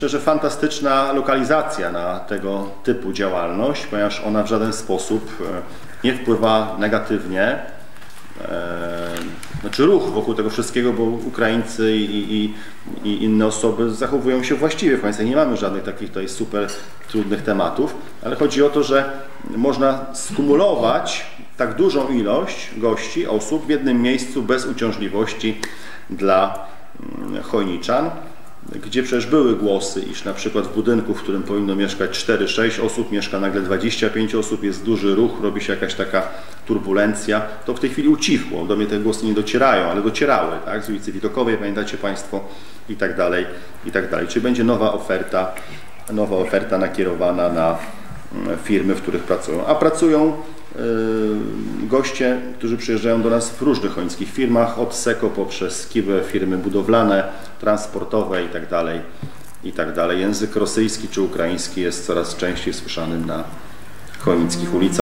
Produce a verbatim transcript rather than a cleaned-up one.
Myślę, że fantastyczna lokalizacja na tego typu działalność, ponieważ ona w żaden sposób nie wpływa negatywnie. Znaczy ruch wokół tego wszystkiego, bo Ukraińcy i, i, i inne osoby zachowują się właściwie w Państwie. Nie mamy żadnych takich tutaj super trudnych tematów, ale chodzi o to, że można skumulować tak dużą ilość gości, osób w jednym miejscu bez uciążliwości dla chojniczan, gdzie przecież były głosy, iż na przykład w budynku, w którym powinno mieszkać cztery sześć osób, mieszka nagle dwadzieścia pięć osób, jest duży ruch, robi się jakaś taka turbulencja, to w tej chwili ucichło. Do mnie te głosy nie docierają, ale docierały, tak? Z ulicy Widokowej, pamiętacie Państwo, i tak dalej, i tak dalej. Czyli będzie nowa oferta, nowa oferta nakierowana na firmy, w których pracują. A pracują yy, goście, którzy przyjeżdżają do nas w różnych chojnickich firmach, od SEKO poprzez Kiwę, firmy budowlane, transportowe i tak dalej, i tak dalej. Język rosyjski czy ukraiński jest coraz częściej słyszany na chojnickich ulicach.